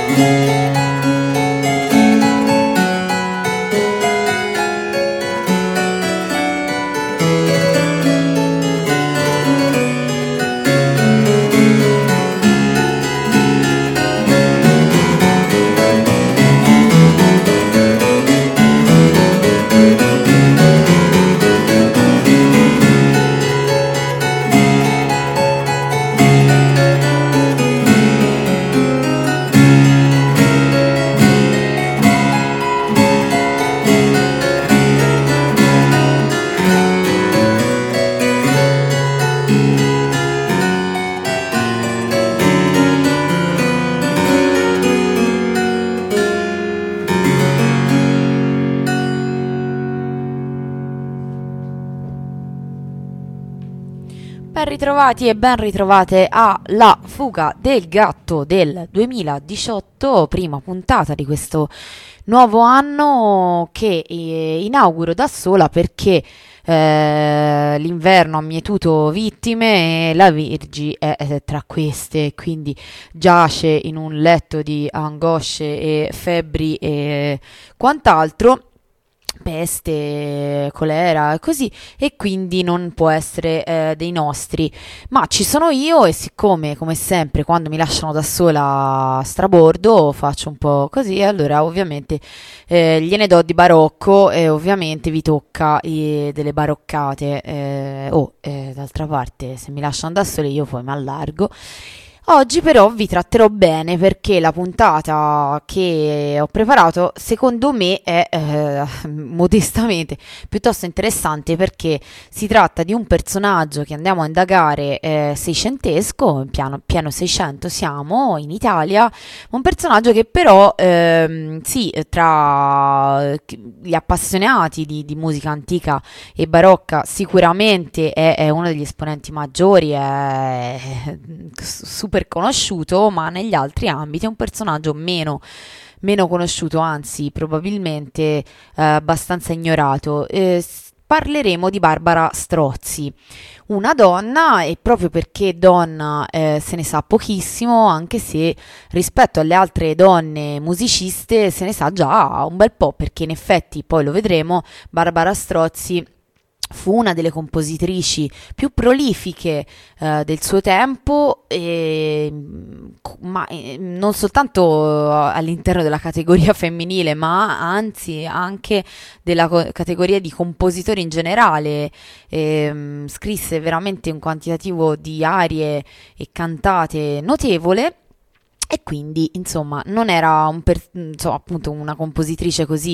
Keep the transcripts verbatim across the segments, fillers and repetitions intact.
Ben ritrovati e ben ritrovate a La fuga del gatto del duemiladiciotto, prima puntata di questo nuovo anno che eh, inauguro da sola perché eh, l'inverno ha mietuto vittime e la Virgi è, è tra queste, quindi giace in un letto di angosce e febbri e quant'altro, peste, colera e così, e quindi non può essere eh, dei nostri, ma ci sono io e siccome come sempre quando mi lasciano da sola strabordo faccio un po' così, e allora ovviamente eh, gliene do di barocco e ovviamente vi tocca eh, delle baroccate. eh, oh, eh, d'altra parte se mi lasciano da sole io poi mi allargo. Oggi però vi tratterò bene perché la puntata che ho preparato secondo me è eh, modestamente piuttosto interessante, perché si tratta di un personaggio che andiamo a indagare eh, seicentesco, piano, piano seicento siamo in Italia, un personaggio che però ehm, sì, tra gli appassionati di, di musica antica e barocca sicuramente è, è uno degli esponenti maggiori, è super conosciuto, ma negli altri ambiti è un personaggio meno, meno conosciuto, anzi probabilmente eh, abbastanza ignorato. Eh, parleremo di Barbara Strozzi, una donna, e proprio perché donna eh, se ne sa pochissimo, anche se rispetto alle altre donne musiciste se ne sa già un bel po', perché in effetti, poi lo vedremo, Barbara Strozzi fu una delle compositrici più prolifiche eh, del suo tempo, e, ma eh, non soltanto all'interno della categoria femminile, ma anzi anche della co- categoria di compositori in generale. E, scrisse veramente un quantitativo di arie e cantate notevole. E quindi, insomma, non era un per- insomma, appunto una compositrice così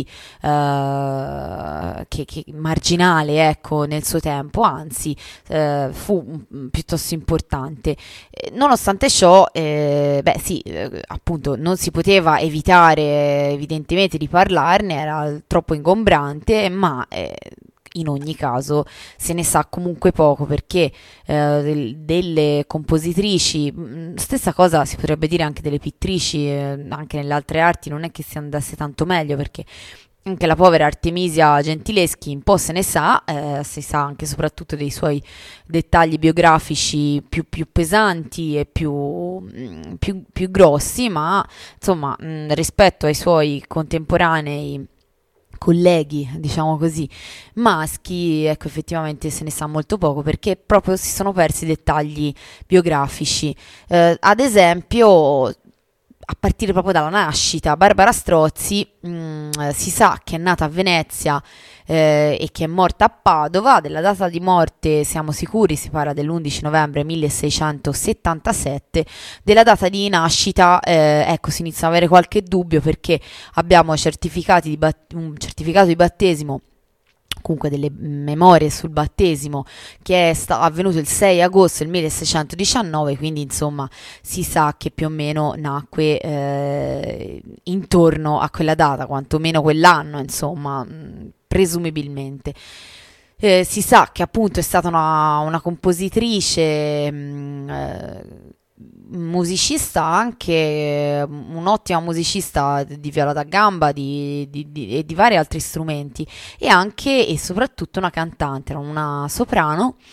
eh, che, che marginale, ecco, nel suo tempo, anzi, eh, fu mm, piuttosto importante. Eh, nonostante ciò, eh, beh, sì, eh, appunto, non si poteva evitare evidentemente di parlarne, era troppo ingombrante, ma eh, in ogni caso se ne sa comunque poco, perché eh, del- delle compositrici, mh, stessa cosa si potrebbe dire anche delle pittrici, eh, anche nelle altre arti non è che si andasse tanto meglio, perché anche la povera Artemisia Gentileschi un po' se ne sa, eh, si sa anche soprattutto dei suoi dettagli biografici più, più pesanti e più, mh, più, più grossi, ma insomma mh, rispetto ai suoi contemporanei colleghi, diciamo così, maschi, ecco, effettivamente se ne sa molto poco, perché proprio si sono persi i dettagli biografici. Eh, ad esempio, a partire proprio dalla nascita, Barbara Strozzi mh, si sa che è nata a Venezia eh, e che è morta a Padova. Della data di morte siamo sicuri, si parla dell'undici novembre milleseicentosettantasette. Della data di nascita, eh, ecco, si inizia ad avere qualche dubbio, perché abbiamo certificati di bat- un certificato di battesimo, comunque delle memorie sul battesimo, che è sta- avvenuto il sei agosto del milleseicentodiciannove, quindi insomma si sa che più o meno nacque eh, intorno a quella data, quantomeno quell'anno, insomma, mh, presumibilmente. Eh, si sa che appunto è stata una, una compositrice, mh, eh, musicista anche, eh, un'ottima musicista di viola da gamba di, di- di- e di vari altri strumenti, e anche e soprattutto una cantante, era una soprano,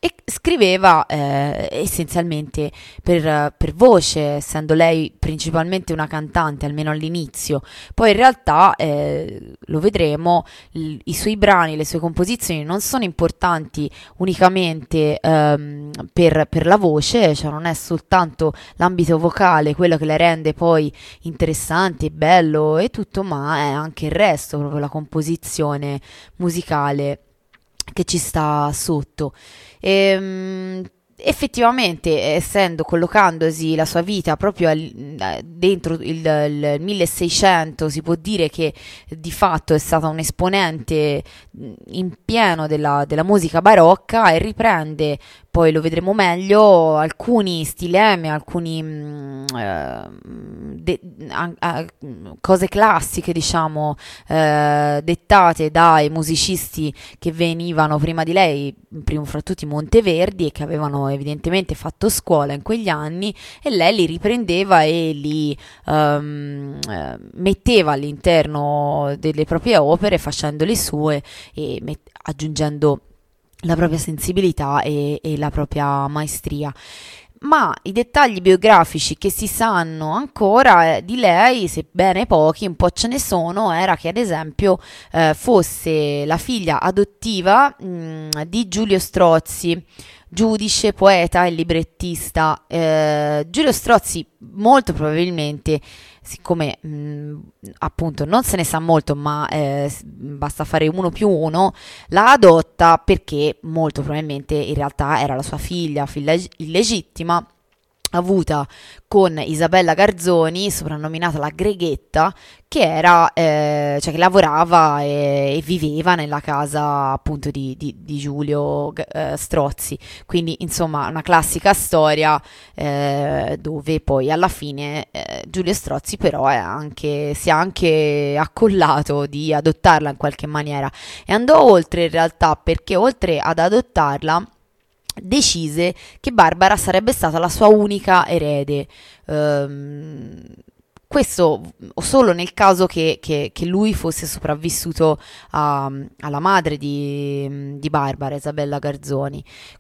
e scriveva eh, essenzialmente per, per voce, essendo lei principalmente una cantante, almeno all'inizio. Poi in realtà, eh, lo vedremo, l- i suoi brani, le sue composizioni non sono importanti unicamente ehm, per, per la voce, cioè non è soltanto l'ambito vocale quello che le rende poi interessante, bello e tutto, ma è anche il resto, proprio la composizione musicale che ci sta sotto. Ehm, Effettivamente, essendo collocandosi la sua vita proprio al- eh, dentro il, il milleseicento, si può dire che di fatto è stata un esponente mh, in pieno della, della musica barocca e riprende, poi lo vedremo meglio, alcuni stilemi, alcuni mh, eh, de- a- a- cose classiche, diciamo, eh, dettate dai musicisti che venivano prima di lei, primo fra tutti Monteverdi, e che avevano evidentemente fatto scuola in quegli anni, e lei li riprendeva e li ehm, eh, metteva all'interno delle proprie opere, facendole sue e met- aggiungendo la propria sensibilità e, e la propria maestria. Ma i dettagli biografici che si sanno ancora eh, di lei, sebbene pochi, un po' ce ne sono, era che ad esempio eh, fosse la figlia adottiva mh, di Giulio Strozzi, giudice, poeta e librettista. Eh, Giulio Strozzi molto probabilmente, siccome mh, appunto non se ne sa molto, ma eh, s- basta fare uno più uno, la adotta perché molto probabilmente in realtà era la sua figlia, figlia illegittima, avuta con Isabella Garzoni, soprannominata la Greghetta, che era, eh, cioè che lavorava e, e viveva nella casa appunto di, di- di Giulio eh, Strozzi. Quindi, insomma, una classica storia eh, dove poi alla fine eh, Giulio Strozzi però è anche, si è anche accollato di adottarla in qualche maniera e andò oltre in realtà, perché oltre ad adottarla decise che Barbara sarebbe stata la sua unica erede. Ehm, Questo solo nel caso che, che- che lui fosse sopravvissuto a- alla madre di, di Barbara, Isabella Garzoni.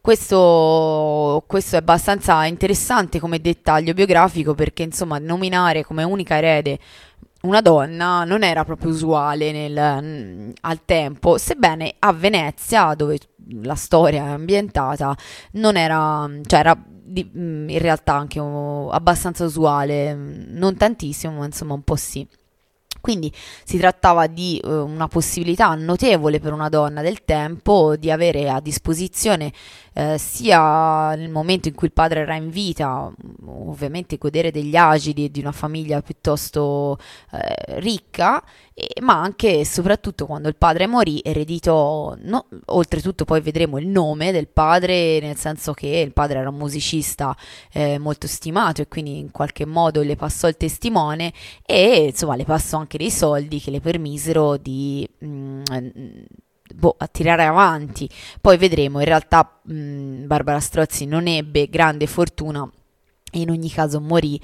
Questo, questo è abbastanza interessante come dettaglio biografico, perché insomma nominare come unica erede una donna non era proprio usuale nel- al tempo, sebbene a Venezia, dove la storia è ambientata, non era, cioè era di- mm, in realtà anche oh, abbastanza usuale, mm, non tantissimo, ma insomma un po' sì. Quindi si trattava di eh, una possibilità notevole per una donna del tempo di avere a disposizione eh, sia nel momento in cui il padre era in vita, mm, ovviamente godere degli agili e di una famiglia piuttosto eh, ricca, e- ma anche e soprattutto quando il padre morì ereditò, no- oltretutto poi vedremo il nome del padre, nel senso che il padre era un musicista eh, molto stimato e quindi in qualche modo le passò il testimone e insomma le passò anche dei soldi che le permisero di mm, boh, a tirare avanti. Poi vedremo, in realtà mh, Barbara Strozzi non ebbe grande fortuna e in ogni caso morì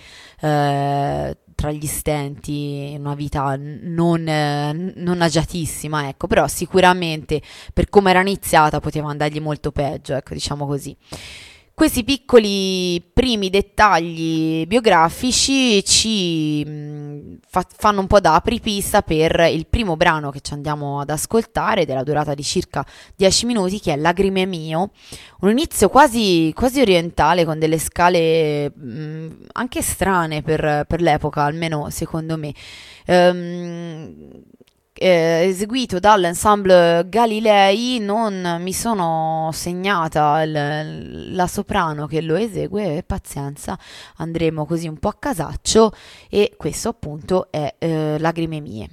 eh, tra gli stenti, in una vita non, eh, non agiatissima, ecco, però sicuramente per come era iniziata poteva andargli molto peggio, ecco, diciamo così. Questi piccoli primi dettagli biografici ci mh, fa- fanno un po' da apripista per il primo brano che ci andiamo ad ascoltare, della durata di circa dieci minuti, che è Lagrime Mio, un inizio quasi, quasi orientale con delle scale mh, anche strane per, per l'epoca, almeno secondo me. Ehm, eh, Eseguito dall'ensemble Galilei, non mi sono segnata il- la soprano che lo esegue, e pazienza, andremo così un po' a casaccio, e questo appunto è eh, Lagrime Mie.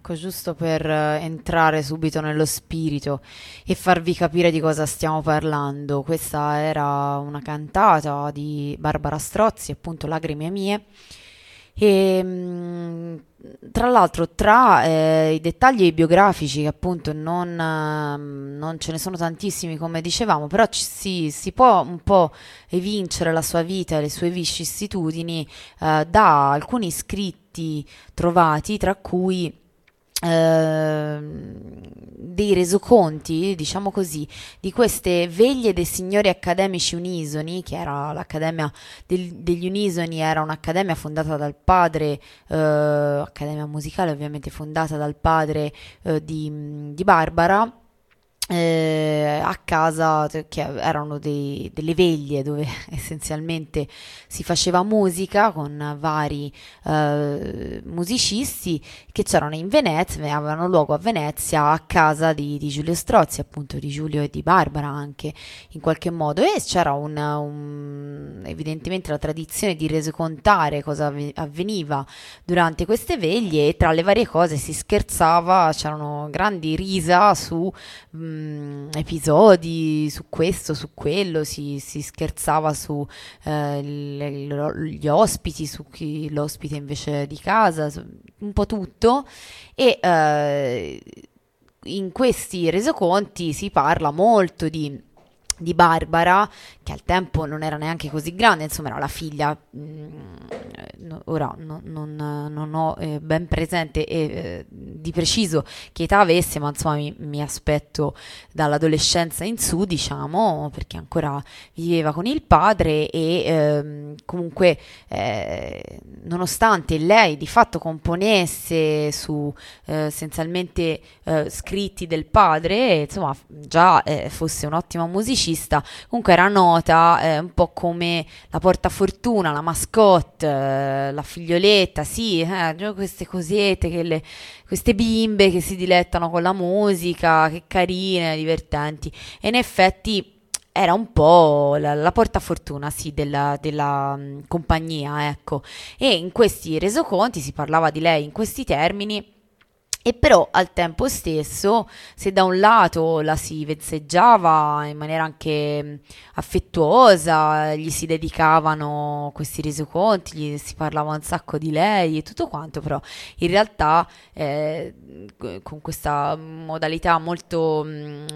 ecco, giusto per eh, entrare subito nello spirito e farvi capire di cosa stiamo parlando. Questa era una cantata di Barbara Strozzi, appunto Lacrime mie. E mm, tra l'altro, tra eh, i dettagli biografici, che appunto non, ehm, non ce ne sono tantissimi, come dicevamo, però ci si, si può un po' evincere la sua vita e le sue vicissitudini eh, da alcuni scritti trovati, tra cui ehm, dei resoconti, diciamo così, di queste veglie dei signori accademici unisoni, che era l'Accademia del- degli Unisoni, era un'accademia fondata dal padre, eh, accademia musicale ovviamente fondata dal padre eh, di, di Barbara, eh, a casa, t- che erano dei- delle veglie dove essenzialmente si faceva musica con vari eh, musicisti che c'erano in Venezia, avevano luogo a Venezia a casa di, di Giulio Strozzi, appunto di Giulio e di Barbara anche in qualche modo, e c'era un, un- evidentemente la tradizione di resocontare cosa avve- avveniva durante queste veglie, e tra le varie cose si scherzava, c'erano grandi risa su mh, episodi, su questo, su quello, si, si scherzava su eh, il- il- gli ospiti, su chi l'ospite invece di casa, su- un po' tutto. E eh, in questi resoconti si parla molto di di Barbara, che al tempo non era neanche così grande, insomma era la figlia, mm, no- ora no- non, non ho eh, ben presente e, eh, di preciso che età avesse, ma insomma mi, mi aspetto dall'adolescenza in su, diciamo, perché ancora viveva con il padre e ehm, comunque eh, nonostante lei di fatto componesse su eh, essenzialmente eh, scritti del padre, insomma già eh, fosse un'ottima musicista, comunque era nota eh, un po' come la portafortuna, la mascotte, eh, la figlioletta, sì, eh, già queste cosette, che le- queste bimbe che si dilettano con la musica, che carine, divertenti. E in effetti era un po' la, la portafortuna, sì, della, della mm, compagnia, ecco. E in questi resoconti si parlava di lei in questi termini. E però al tempo stesso, se da un lato la si vezzeggiava in maniera anche mh, affettuosa, gli si dedicavano questi resoconti, gli si parlava un sacco di lei e tutto quanto, però in realtà eh, con questa modalità molto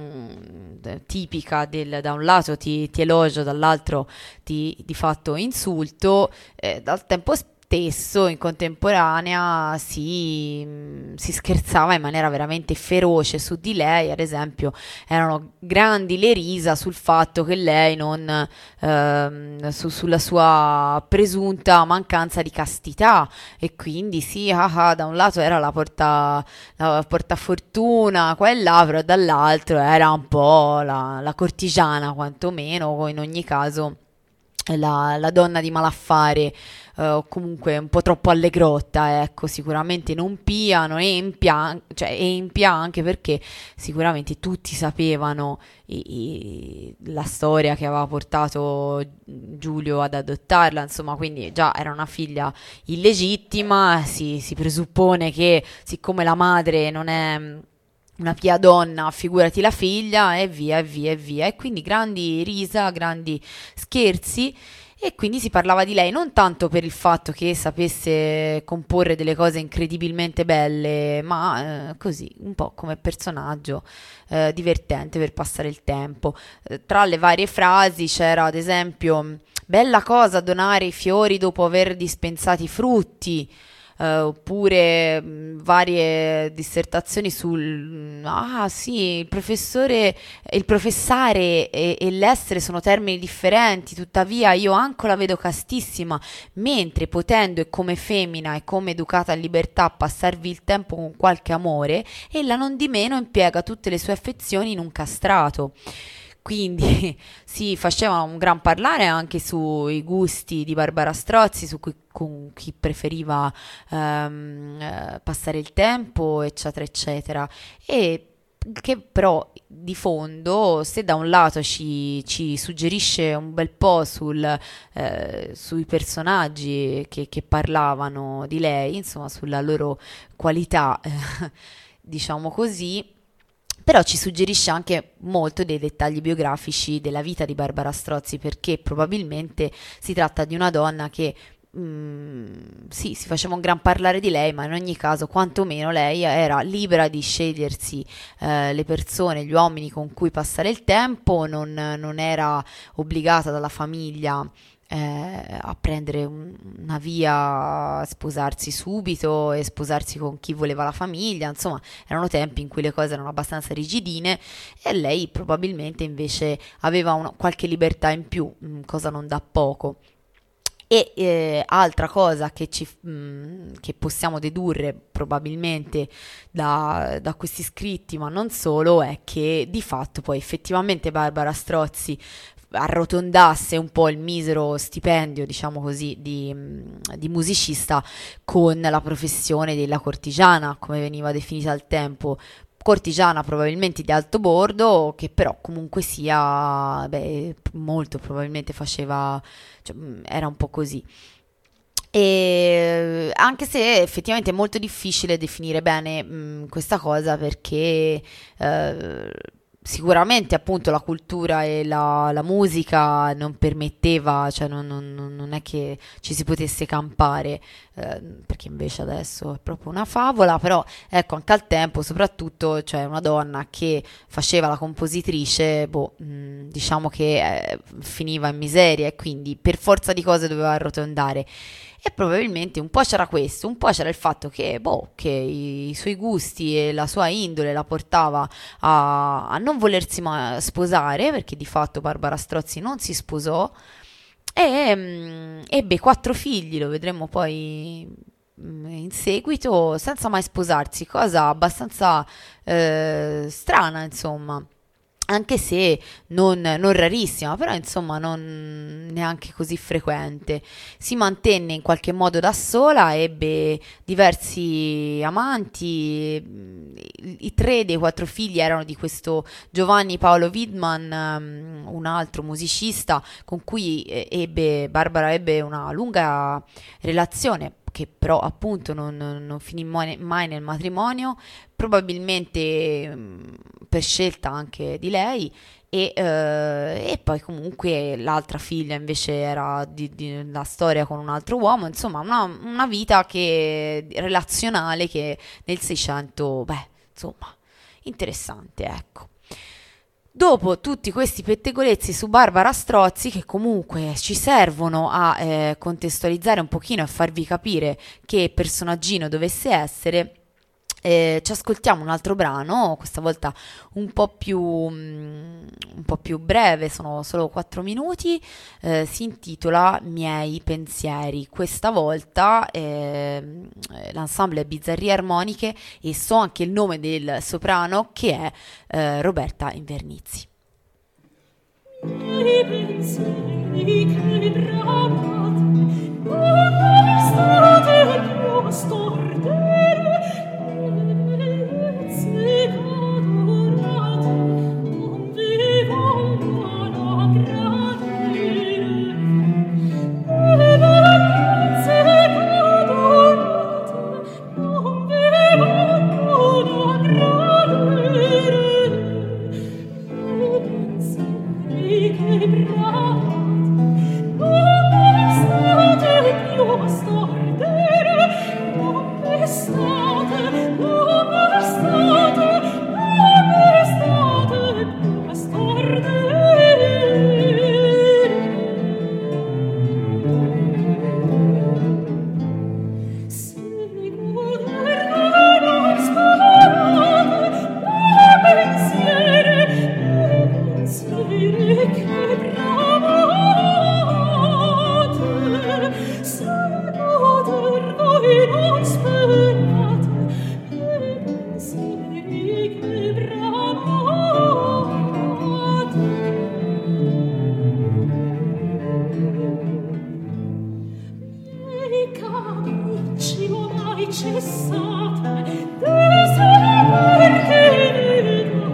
mh, tipica del da un lato ti, ti elogio, dall'altro ti di fatto insulto, eh, dal tempo stesso stesso, in contemporanea, si, mh, si scherzava in maniera veramente feroce su di lei. Ad esempio, erano grandi le risa sul fatto che lei non, ehm, su- sulla sua presunta mancanza di castità, e quindi sì, ah, ah, da un lato era la porta, la portafortuna, qua e là, però dall'altro era un po' la, la cortigiana, quantomeno, o in ogni caso la, la donna di malaffare, eh, o comunque un po' troppo allegrotta, ecco, sicuramente non pia, non empia, cioè empia anche perché sicuramente tutti sapevano i- i- la storia che aveva portato Giulio ad adottarla, insomma, quindi già era una figlia illegittima, si, si presuppone che siccome la madre non è una pia donna, figurati la figlia, e via, e via, e via. E quindi grandi risa, grandi scherzi, e quindi si parlava di lei non tanto per il fatto che sapesse comporre delle cose incredibilmente belle, ma eh, così, un po' come personaggio eh, divertente per passare il tempo. Eh, tra le varie frasi c'era ad esempio: bella cosa donare i fiori dopo aver dispensato i frutti. Eh, oppure mh, varie dissertazioni sul ah sì, il professore, il professare e, e l'essere sono termini differenti, tuttavia io anche la vedo castissima, mentre potendo e come femmina e come educata a libertà a passarvi il tempo con qualche amore, ella non di meno impiega tutte le sue affezioni in un castrato. Quindi si faceva un gran parlare anche sui gusti di Barbara Strozzi, su cui, con chi preferiva ehm, eh, passare il tempo, eccetera, eccetera. E che però di fondo, se da un lato ci, ci suggerisce un bel po' sul, eh, sui personaggi che, che parlavano di lei, insomma sulla loro qualità, eh, diciamo così, però ci suggerisce anche molto dei dettagli biografici della vita di Barbara Strozzi, perché probabilmente si tratta di una donna che Mm, sì, si faceva un gran parlare di lei, ma in ogni caso, quantomeno lei era libera di scegliersi eh, le persone, gli uomini con cui passare il tempo, non, non era obbligata dalla famiglia eh, a prendere un- una via, a sposarsi subito e sposarsi con chi voleva la famiglia. Insomma, erano tempi in cui le cose erano abbastanza rigidine e lei probabilmente invece aveva una- qualche libertà in più, mm, cosa non da poco. E eh, altra cosa che, ci, mh, che possiamo dedurre probabilmente da, da questi scritti, ma non solo, è che di fatto poi effettivamente Barbara Strozzi arrotondasse un po' il misero stipendio, diciamo così, di, mh, di musicista con la professione della cortigiana, come veniva definita al tempo. Cortigiana probabilmente di alto bordo, che però comunque sia, beh, molto probabilmente faceva, cioè, mh, era un po' così. E anche se effettivamente è molto difficile definire bene mh, questa cosa perché eh, sicuramente appunto la cultura e la, la musica non permetteva, cioè non, non- non- non è che ci si potesse campare, eh, perché invece adesso è proprio una favola, però ecco anche al tempo soprattutto, cioè una donna che faceva la compositrice, boh, mh, diciamo che eh, finiva in miseria e quindi per forza di cose doveva arrotondare. E probabilmente un po' c'era questo, un po' c'era il fatto che, boh, che i, i suoi gusti e la sua indole la portava a, a non volersi ma- sposare, perché di fatto Barbara Strozzi non si sposò, e mm, ebbe quattro figli, lo vedremo poi mm, in seguito, senza mai sposarsi, cosa abbastanza eh, strana, insomma. Anche se non, non rarissima, però insomma non neanche così frequente. Si mantenne in qualche modo da sola, ebbe diversi amanti. mm, I, i tre dei quattro figli erano di questo Giovanni Paolo Widman, ehm, un altro musicista con cui eh, ebbe, Barbara ebbe una lunga relazione, che però appunto non, non finì mai mai nel matrimonio, probabilmente mh, per scelta anche di lei. E, eh, e poi comunque l'altra figlia invece era di, di- la storia con un altro uomo, insomma una, una vita che, relazionale che nel seicento, beh, insomma, interessante, ecco. Dopo tutti questi pettegolezzi su Barbara Strozzi, che comunque ci servono a eh, contestualizzare un pochino e a farvi capire che personaggino dovesse essere, eh, ci ascoltiamo un altro brano, questa volta un po' più, mm, un po' più breve, sono solo quattro minuti, eh, si intitola Miei pensieri. Questa volta ehm, eh, l'ensemble è Bizzarrie Armoniche e so anche il nome del soprano che è eh, Roberta Invernizzi. Miei pensieri che bramate, come state più stordere, bellezze adorate, non vi vogliono aggradire. Bellezze adorate, non vi vogliono aggradire. Miei pensieri che bramate, come state più stordere, come state, come state, come state più stordere. Seguo del non sparate, miei pensieri, miei pensieri che bramate. Seguo del voi non sperate, miei pensieri che bramate. Miei capricci ormai cessate, desideri che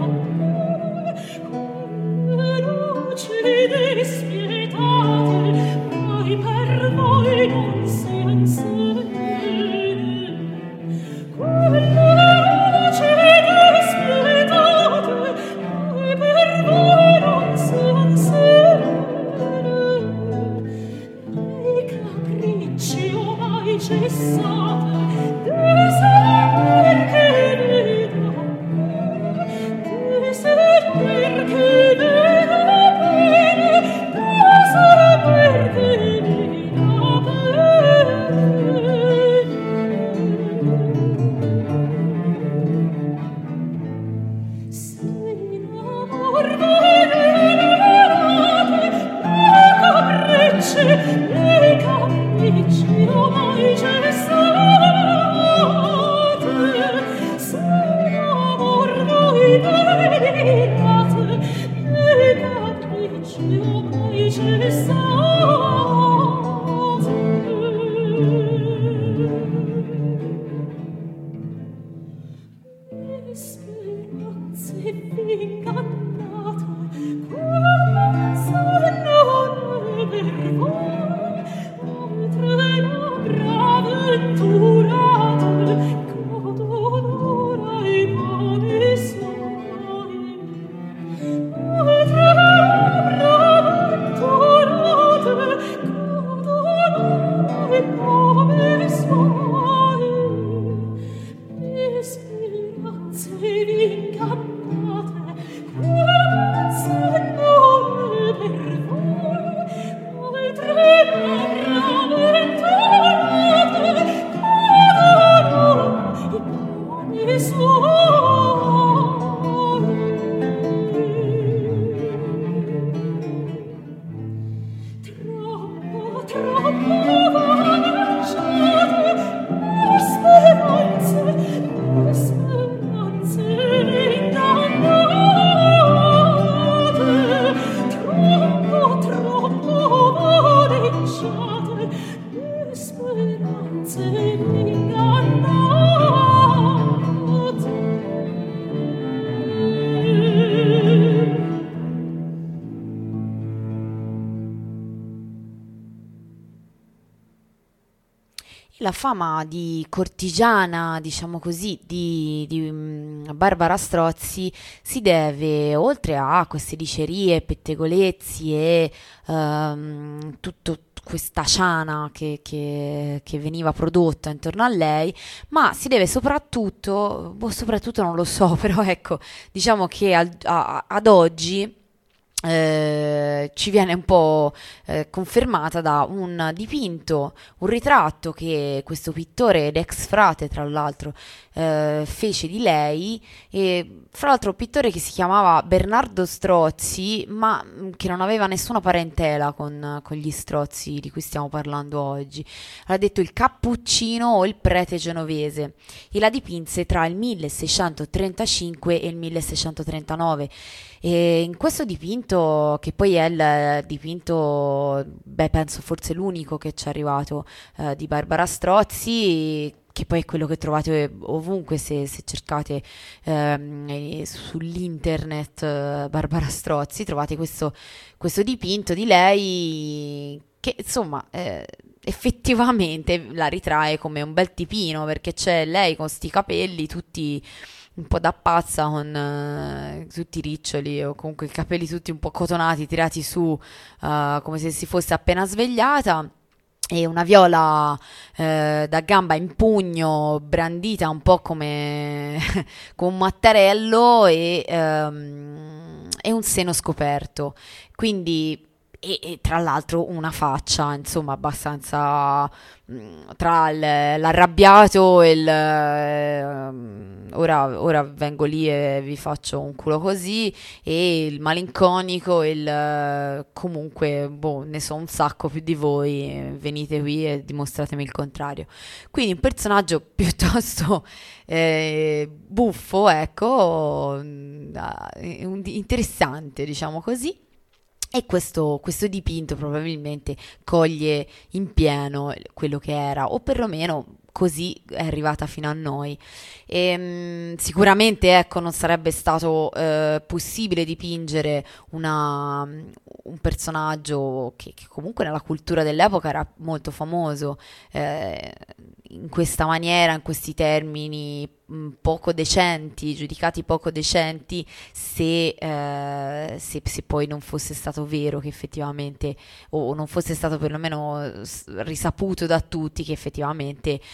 La fama di cortigiana, diciamo così, di, di mm, Barbara Strozzi si deve, oltre a queste dicerie, pettegolezzi e ehm, tutto questa ciana che, che- che veniva prodotta intorno a lei, ma si deve soprattutto, boh, soprattutto non lo so, però ecco, diciamo che al- a- ad oggi eh, ci viene un po' eh, confermata da un dipinto, un ritratto che questo pittore ed ex frate, tra l'altro, eh, fece di lei, e fra l'altro un pittore che si chiamava Bernardo Strozzi, ma mh, che non aveva nessuna parentela con, con gli Strozzi di cui stiamo parlando oggi. Ha detto il cappuccino o il prete genovese, e la dipinse tra il milleseicentotrentacinque e il milleseicentotrentanove. E in questo dipinto, che poi è il dipinto, beh, penso forse l'unico che ci è arrivato, eh, di Barbara Strozzi, che poi è quello che trovate ovunque se, se cercate ehm, eh, sull'internet, eh, Barbara Strozzi, trovate questo, questo dipinto di lei che insomma eh, effettivamente la ritrae come un bel tipino, perché c'è lei con sti capelli tutti un po' da pazza, con eh, tutti riccioli o comunque i capelli tutti un po' cotonati, tirati su, eh, come se si fosse appena svegliata, e una viola eh, da gamba in pugno, brandita un po' come, come un mattarello, e, ehm, e un seno scoperto. Quindi, e, e tra l'altro una faccia, insomma, abbastanza mm, tra il- l'arrabbiato e il ehm, ora, ora vengo lì e vi faccio un culo così, e il malinconico e il eh, comunque, boh, ne so un sacco più di voi, eh, venite qui e dimostratemi il contrario. Quindi un personaggio piuttosto eh, buffo, ecco, mm, ah, eh, un- interessante, diciamo così. E questo, questo dipinto probabilmente coglie in pieno quello che era, o perlomeno così è arrivata fino a noi. E, sicuramente, ecco, non sarebbe stato eh, possibile dipingere una- un personaggio che, che comunque nella cultura dell'epoca era molto famoso, eh, in questa maniera, in questi termini mh, poco decenti, giudicati poco decenti, se, eh, se, se poi non fosse stato vero che effettivamente, o non fosse stato perlomeno s- risaputo da tutti che effettivamente eh,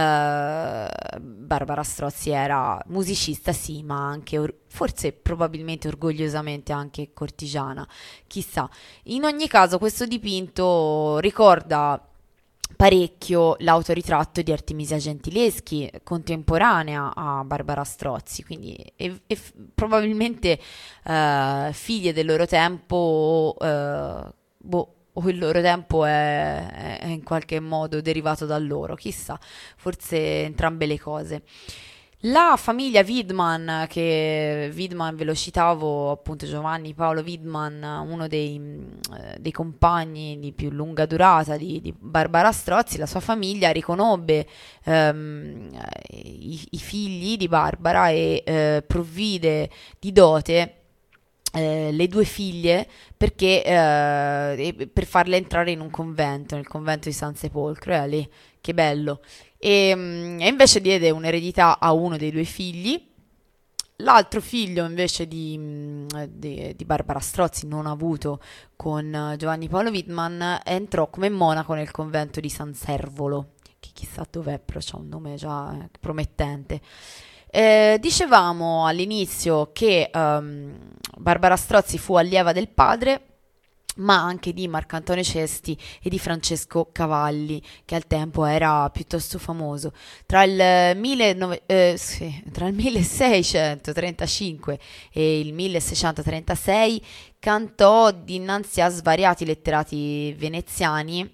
Barbara Strozzi era musicista, sì, ma anche or- forse probabilmente orgogliosamente anche cortigiana, chissà. In ogni caso, questo dipinto ricorda parecchio l'autoritratto di Artemisia Gentileschi, contemporanea a Barbara Strozzi, quindi e, e f- probabilmente eh, figlie del loro tempo, eh, boh, o il loro tempo è, è in qualche modo derivato da loro, chissà, forse entrambe le cose. La famiglia Widman, che Widman ve lo citavo, appunto Giovanni Paolo Widman, uno dei, mh, eh, dei compagni di più lunga durata di, di Barbara Strozzi, la sua famiglia riconobbe ehm, i, i figli di Barbara e eh, provvide di dote eh, le due figlie perché eh, e- per farle entrare in un convento, nel convento di San Sepolcro, e lì, che bello. E, mm, e invece diede un'eredità a uno dei due figli. L'altro figlio invece di, mm, di- di Barbara Strozzi, non avuto con eh, Giovanni Paolo Wittmann, entrò come monaco nel convento di San Servolo, che chissà dov'è, però c'ha un nome già eh, promettente. Eh, dicevamo all'inizio che ehm, Barbara Strozzi fu allieva del padre, ma anche di Marcantonio Cesti e di Francesco Cavalli, che al tempo era piuttosto famoso. Tra il, millenovecento eh, sì, tra il milleseicentotrentacinque e il milleseicentotrentasei cantò dinanzi a svariati letterati veneziani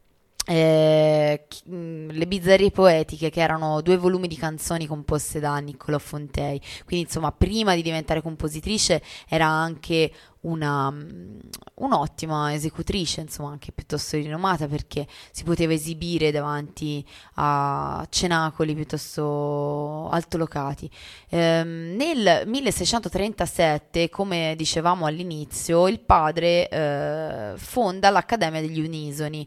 eh, chi- mh, le bizzarrie poetiche, che erano due volumi di canzoni composte da Niccolò Fontei. Quindi, insomma, prima di diventare compositrice era anche una, mh, un'ottima esecutrice, insomma, anche piuttosto rinomata perché si poteva esibire davanti a cenacoli piuttosto altolocati. Ehm, nel milleseicentotrentasette, come dicevamo all'inizio, il padre eh, fonda l'Accademia degli Unisoni.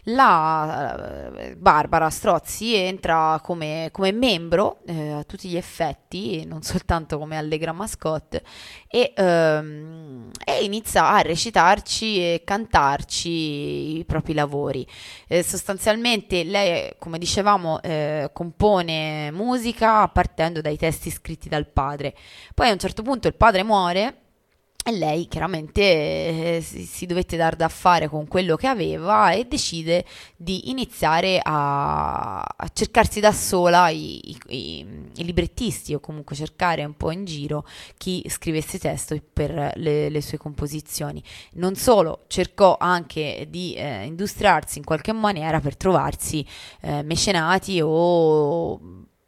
La eh, Barbara Strozzi entra come, come membro eh, a tutti gli effetti, non soltanto come allegra mascotte, e, ehm, e inizia a recitarci e cantarci i propri lavori. Eh, sostanzialmente lei, come dicevamo, eh, compone musica partendo dai testi scritti dal padre. Poi a un certo punto il padre muore e lei chiaramente eh, si, si dovette dar da fare con quello che aveva e decide di iniziare a, a cercarsi da sola i, i- i- i librettisti, o comunque cercare un po' in giro chi scrivesse testo per le, le sue composizioni. Non solo, cercò anche di eh, industriarsi in qualche maniera per trovarsi eh, mecenati o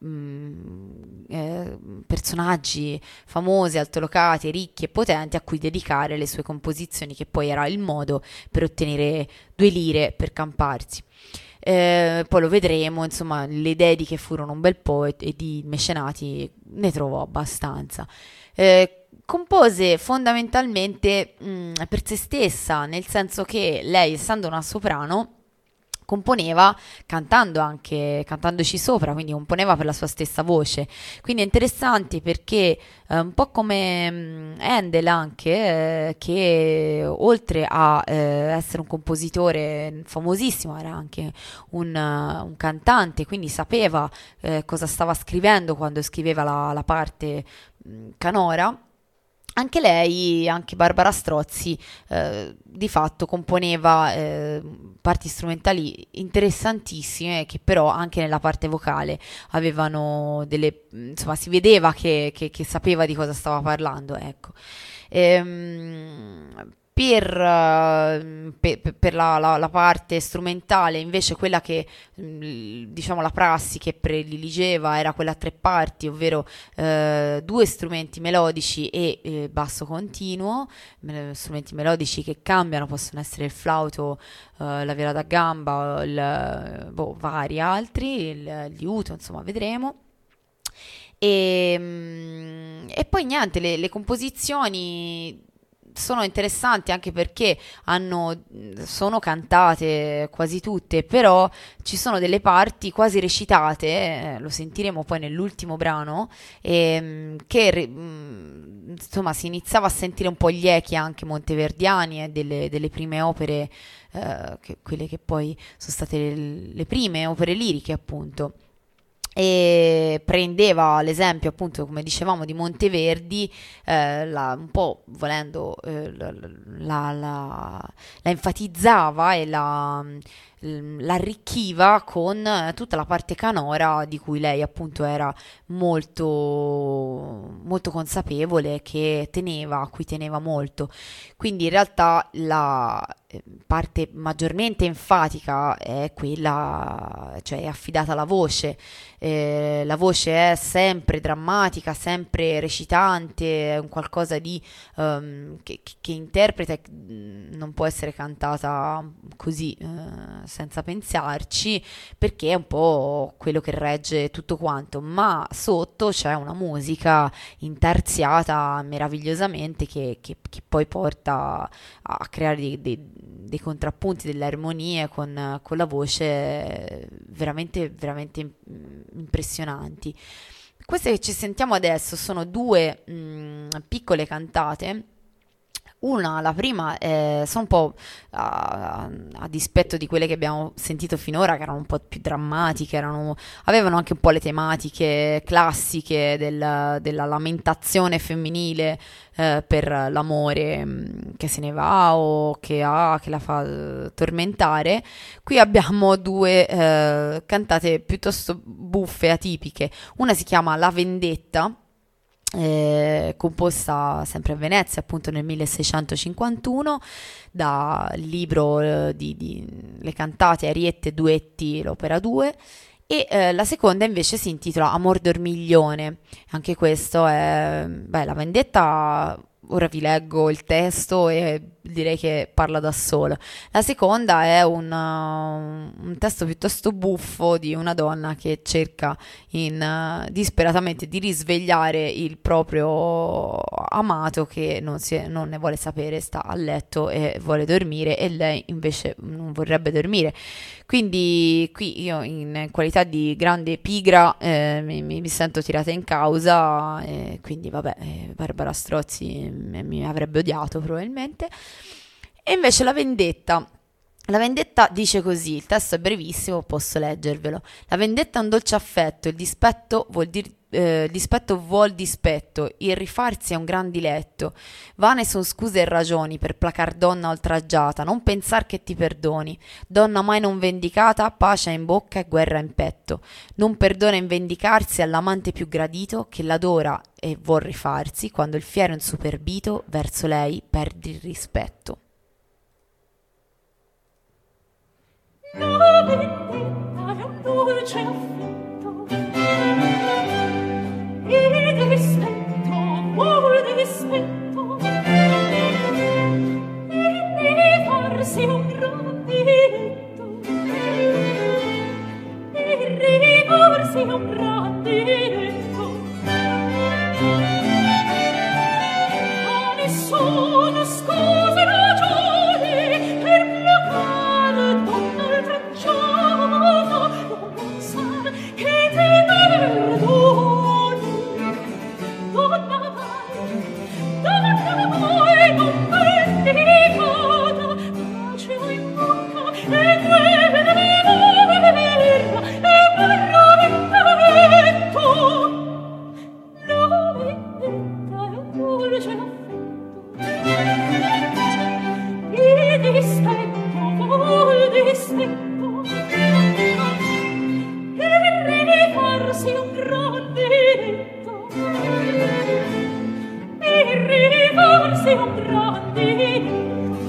mm, eh, personaggi famosi, altolocati, ricchi e potenti a cui dedicare le sue composizioni, che poi era il modo per ottenere due lire per camparsi. Eh, poi lo vedremo, insomma, le dediche furono un bel po' e, e di mecenati ne trovò abbastanza. Eh, compose fondamentalmente mh, per se stessa, nel senso che lei, essendo una soprano, componeva cantando anche, cantandoci sopra, quindi componeva per la sua stessa voce. Quindi è interessante perché eh, un po' come mh, Handel anche, eh, che oltre a eh, essere un compositore famosissimo, era anche un, uh, un cantante, quindi sapeva eh, cosa stava scrivendo quando scriveva la, la parte mh, canora. Anche lei, anche Barbara Strozzi, eh, di fatto componeva eh, parti strumentali interessantissime che però anche nella parte vocale avevano delle, insomma, si vedeva che, che- che sapeva di cosa stava parlando, ecco. Ehm, per, eh, pe- pe- per la, la- la parte strumentale, invece, quella che, mh, diciamo, la prassi che prediligeva era quella a tre parti, ovvero eh, due strumenti melodici e eh, basso continuo, me- strumenti melodici che cambiano, possono essere il flauto, eh, la viola da gamba, il, boh, vari altri, il, il liuto, insomma, vedremo. E, mm, e poi niente, le, le composizioni sono interessanti anche perché hanno, sono cantate quasi tutte, però ci sono delle parti quasi recitate, eh, lo sentiremo poi nell'ultimo brano, ehm, che re- mh, insomma si iniziava a sentire un po' gli echi anche monteverdiani e delle, delle prime opere, eh, che- quelle che poi sono state le, le prime opere liriche appunto. E prendeva l'esempio appunto come dicevamo di Monteverdi, eh, la- un po' volendo eh, la, la- la- la enfatizzava e la, l'arricchiva con eh, tutta la parte canora di cui lei appunto era molto, molto consapevole, che teneva, a cui teneva molto. Quindi in realtà la eh, parte maggiormente enfatica è quella, cioè è affidata alla voce. Eh, la voce è sempre drammatica, sempre recitante, è un qualcosa di ehm, che, che- che interpreta e mm, non può essere cantata così eh, senza pensarci, perché è un po' quello che regge tutto quanto, ma sotto c'è una musica intarsiata meravigliosamente che, che- che poi porta a creare dei, dei- dei contrappunti, delle armonie con, con la voce veramente, veramente mm, impressionanti. Queste che ci sentiamo adesso sono due mm, piccole cantate. Una, la prima, eh, sono un po' a, a dispetto di quelle che abbiamo sentito finora, che erano un po' più drammatiche, erano, avevano anche un po' le tematiche classiche del- della lamentazione femminile eh, per l'amore mh, che se ne va o che ha, che la fa eh, tormentare. Qui abbiamo due eh, cantate piuttosto buffe, atipiche. Una si chiama La Vendetta, eh, composta sempre a Venezia, appunto nel milleseicentocinquantuno, dal libro eh, di, di Le cantate, ariette, duetti, l'opera due. E eh, la seconda invece si intitola Amor dormiglione. Anche questo è, beh, La Vendetta, ora vi leggo il testo e direi che parla da solo. La seconda è un, uh, un testo piuttosto buffo di una donna che cerca in, uh, disperatamente di risvegliare il proprio amato, che non, si è- non ne vuole sapere, sta a letto e vuole dormire, e lei invece non vorrebbe dormire. Quindi qui io in qualità di grande pigra eh, mi, mi- mi sento tirata in causa, e quindi vabbè, eh, Barbara Strozzi mi, mi avrebbe odiato probabilmente. E invece La Vendetta. La vendetta dice così, il testo è brevissimo, posso leggervelo. La vendetta è un dolce affetto, il dispetto vuol dir, eh, il dispetto vuol dispetto, il rifarsi è un gran diletto. Vane son scuse e ragioni per placar donna oltraggiata, non pensar che ti perdoni. Donna mai non vendicata, pace in bocca e guerra in petto. Non perdona in vendicarsi all'amante più gradito, che l'adora e vuol rifarsi, quando il fiero insuperbito verso lei perde il rispetto. La vendetta è un dolce affetto, il dispetto vuol dispetto, il rifarsi un gran diletto, il rifarsi un gran diletto. Ma nessuno scuse ragioni per placare donna oltraggiata, non pensar che ti perdoni. Donna mai, donna mai non vendicata, pace in bocca e guerra e guerra in petto. La vendetta è un dolce affetto, il dispetto vuol dispetto, il rifarsi un gran diletto, il rifarsi un gran diletto.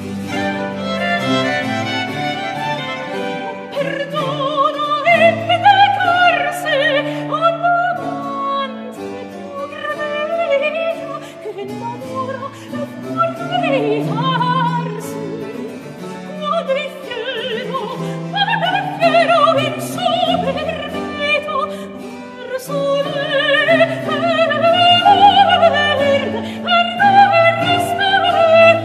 Perdona e vendicarsi all'amante più gradito, che l'adora e vuol rifarsi. Quando il fiero, quando il fiero insuperbito verso lei perde, perde il rispetto.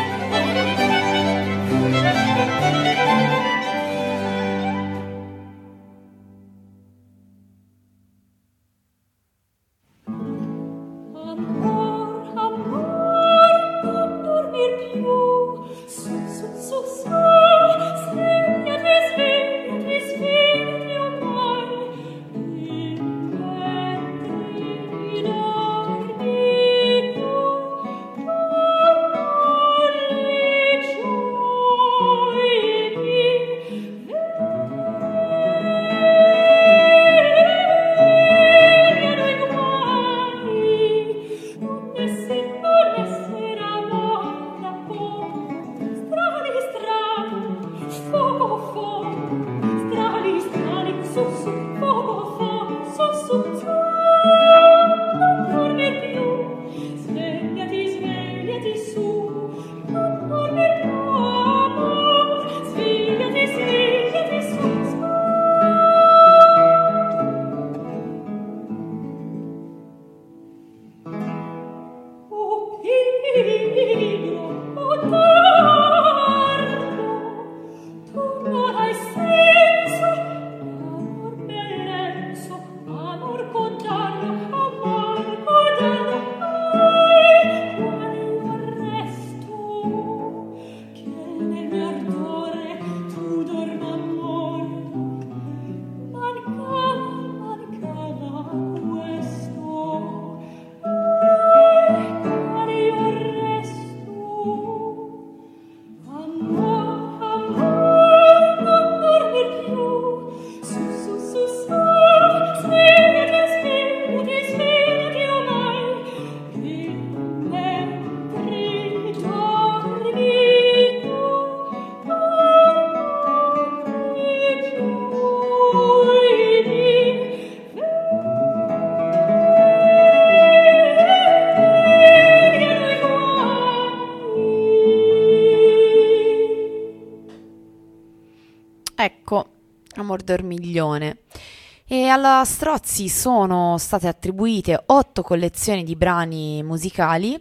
Ecco, Amor Dormiglione. E alla Strozzi sono state attribuite otto collezioni di brani musicali.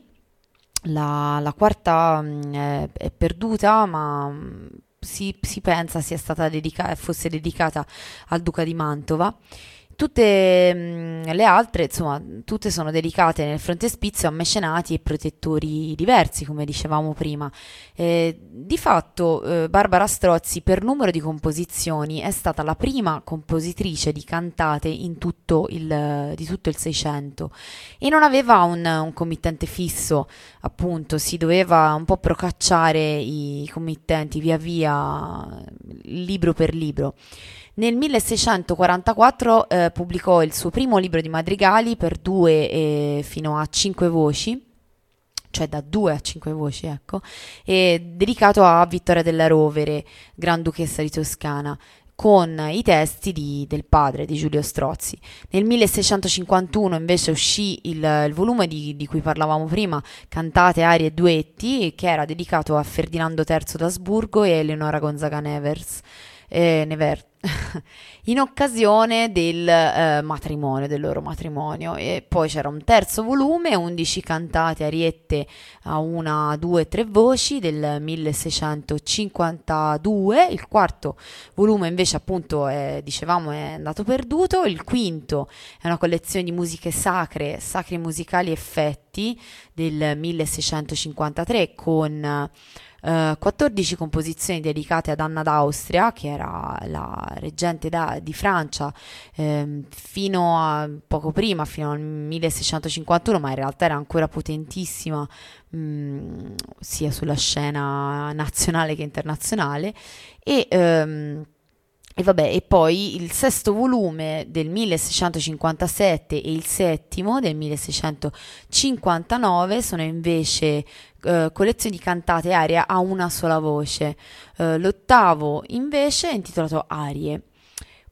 La, la quarta mh, è, è perduta, ma mh, si, si pensa sia stata dedica- fosse dedicata al Duca di Mantova. Tutte mh, le altre, insomma, tutte sono dedicate nel frontespizio a mecenati e protettori diversi, come dicevamo prima. Eh, di fatto, eh, Barbara Strozzi, per numero di composizioni, è stata la prima compositrice di cantate in tutto il, di tutto il Seicento e non aveva un, un committente fisso, appunto, si doveva un po' procacciare i committenti via via, libro per libro. Nel milleseicentoquarantaquattro eh, pubblicò il suo primo libro di madrigali per due eh, fino a cinque voci, cioè da due a cinque voci, ecco, e dedicato a Vittoria della Rovere, Granduchessa di Toscana, con i testi di, del padre di Giulio Strozzi. Nel milleseicentocinquantuno invece uscì il, il volume di, di cui parlavamo prima, Cantate, arie e duetti, che era dedicato a Ferdinando terzo d'Asburgo e Eleonora Gonzaga Nevers. Eh, Nevers in occasione del eh, matrimonio, del loro matrimonio. E poi c'era un terzo volume, undici cantate, ariette a una, due, tre voci del milleseicentocinquantadue. Il quarto volume invece, appunto, è, dicevamo, è andato perduto. Il quinto è una collezione di musiche sacre, sacri musicali effetti del milleseicentocinquantatré, con Uh, quattordici composizioni dedicate ad Anna d'Austria, che era la reggente da, di Francia ehm, fino a poco prima, fino al milleseicentocinquantuno, ma in realtà era ancora potentissima mh, sia sulla scena nazionale che internazionale. E ehm, E vabbè, e poi il sesto volume del milleseicentocinquantasette e il settimo del milleseicentocinquantanove sono invece eh, collezioni di cantate arie a una sola voce. Eh, l'ottavo invece è intitolato Arie.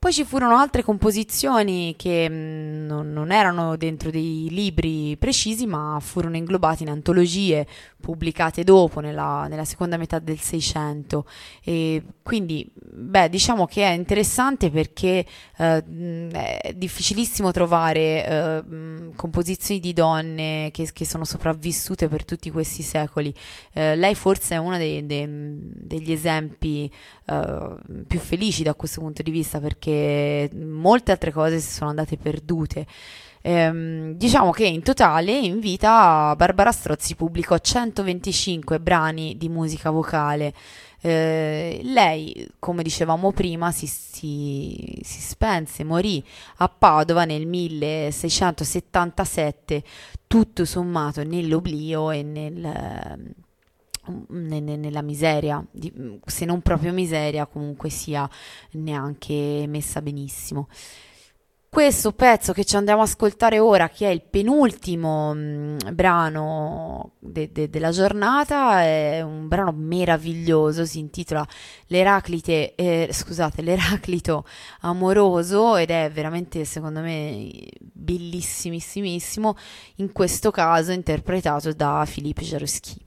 Poi ci furono altre composizioni che mh, non, non erano dentro dei libri precisi, ma furono inglobate in antologie pubblicate dopo, nella, nella seconda metà del Seicento. E quindi, beh, diciamo che è interessante perché eh, mh, è difficilissimo trovare eh, mh, composizioni di donne che, che sono sopravvissute per tutti questi secoli. Eh, lei forse è uno dei, dei- degli esempi eh, più felici da questo punto di vista, perché molte altre cose si sono andate perdute. Ehm, diciamo che in totale in vita Barbara Strozzi pubblicò centoventicinque brani di musica vocale. Eh, lei, come dicevamo prima, si, si, si spense, morì a Padova nel milleseicentosettantasette, tutto sommato nell'oblio e nel, ne- ne- nella miseria, di- se non proprio miseria, comunque sia neanche messa benissimo. Questo pezzo che ci andiamo a ascoltare ora, che è il penultimo mh, brano de- de- della giornata, è un brano meraviglioso, si intitola L'Eraclite, eh, scusate, L'Eraclito amoroso, ed è veramente, secondo me, bellissimissimissimo, in questo caso interpretato da Philippe Jaroussky.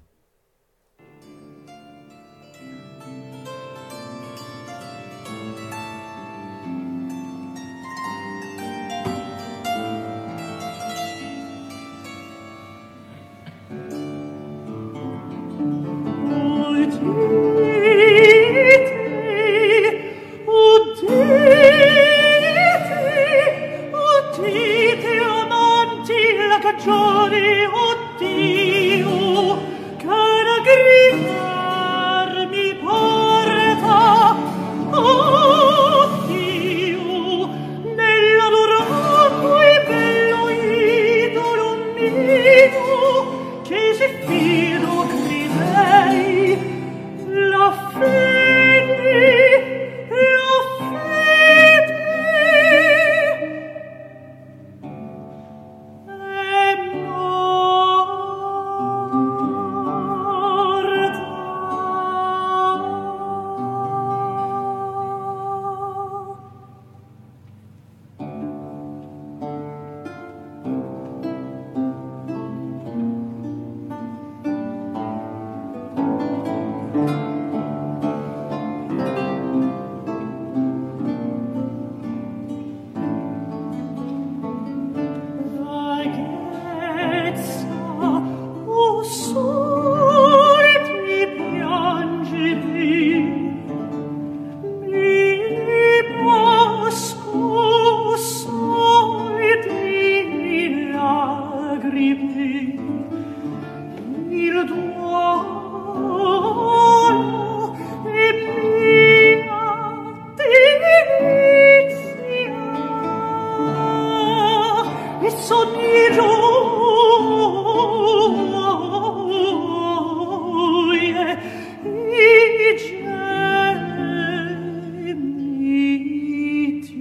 Udite, amanti, la cagione, oddio, cara gridar mi porta, oddio, nell'adorato e bello idolo mio, che si fido cridei, la fede, la fede è morta. Vaghezza, o sole ti piangevi, mi bosco solidi lagrime, il duolo e mia delizia e sogni gioie e gemiti.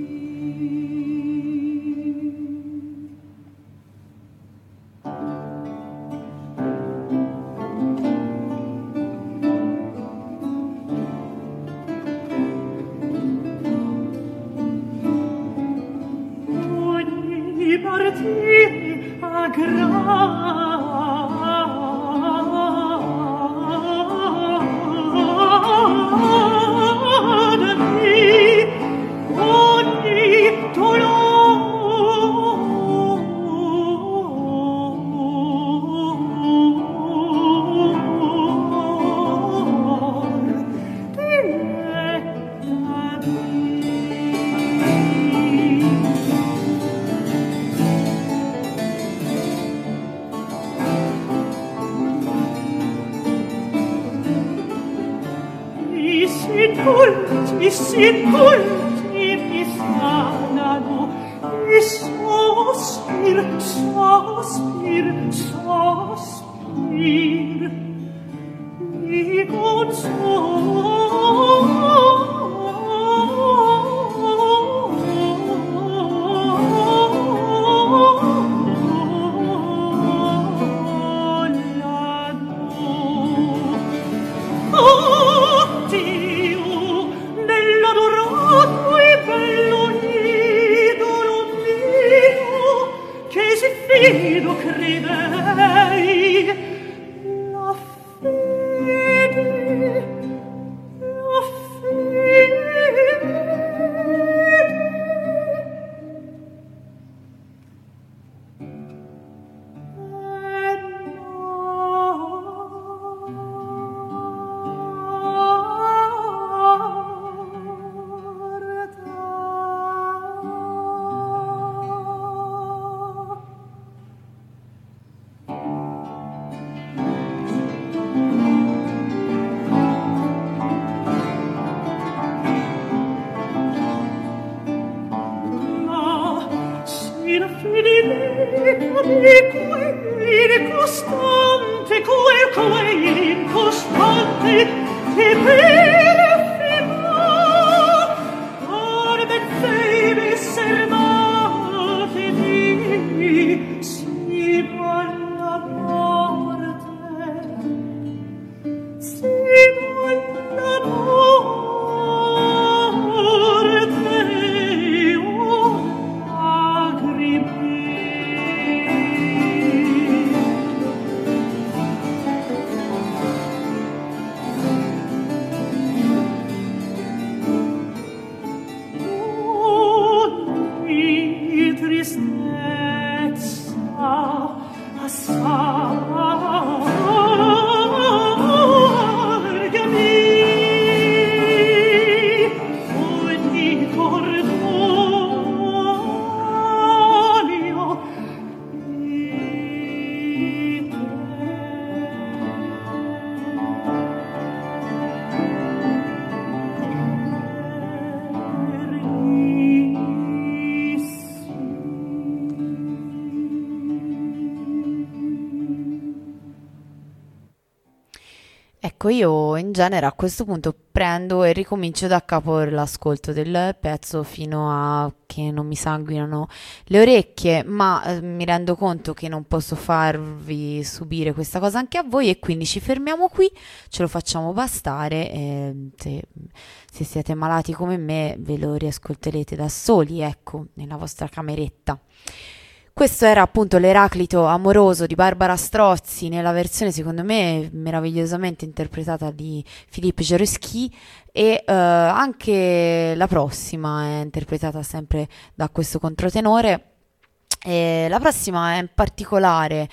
Ogni partire aggradami, ogni dolor I sepolti, i sepolti mi sanano, e sospir, sospir, sospir, mi consolano. Oddio, nell'adorato e bello Ecco, io in genere a questo punto prendo e ricomincio da capo l'ascolto del pezzo fino a che non mi sanguinano le orecchie, ma eh, mi rendo conto che non posso farvi subire questa cosa anche a voi e quindi ci fermiamo qui, ce lo facciamo bastare e se, se siete malati come me ve lo riascolterete da soli, ecco, nella vostra cameretta. Questo era appunto l'Eraclito amoroso di Barbara Strozzi nella versione secondo me meravigliosamente interpretata di Philippe Jaroussky e eh, anche la prossima è interpretata sempre da questo controtenore. E la prossima è in particolare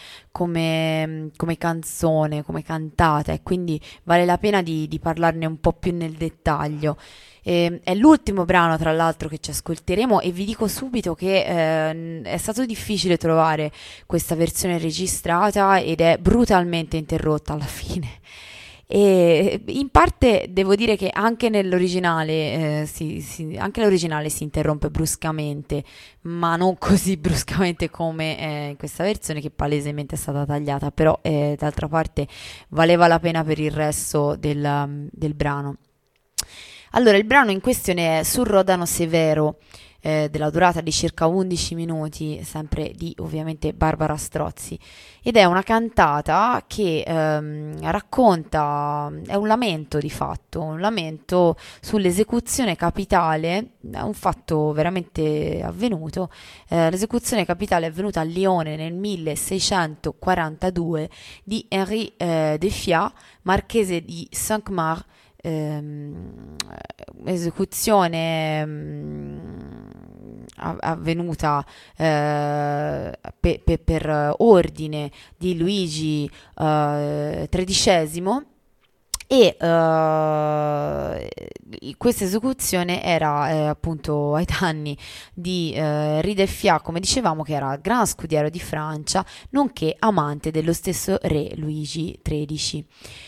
come, come canzone, come cantata e quindi vale la pena di, di parlarne un po' più nel dettaglio. E, è l'ultimo brano tra l'altro che ci ascolteremo e vi dico subito che eh, è stato difficile trovare questa versione registrata ed è brutalmente interrotta alla fine. E in parte devo dire che anche nell'originale, eh, si, si, anche l'originale si interrompe bruscamente, ma non così bruscamente come eh, in questa versione che palesemente è stata tagliata, però eh, d'altra parte valeva la pena per il resto del, del brano. Allora, il brano in questione è Sul Rodano Severo, eh, della durata di circa undici minuti, sempre di ovviamente Barbara Strozzi, ed è una cantata che ehm, racconta, è un lamento di fatto, un lamento sull'esecuzione capitale, è un fatto veramente avvenuto, eh, l'esecuzione capitale è avvenuta a Lione nel milleseicentoquarantadue di Henri eh, de Fiat, marchese di Cinq-Mars, ehm, esecuzione ehm, avvenuta eh, pe, pe, per ordine di Luigi eh, tredicesimo e eh, questa esecuzione era eh, appunto ai danni di eh, Henri de Fiat, come dicevamo, che era gran scudiero di Francia nonché amante dello stesso re Luigi tredicesimo.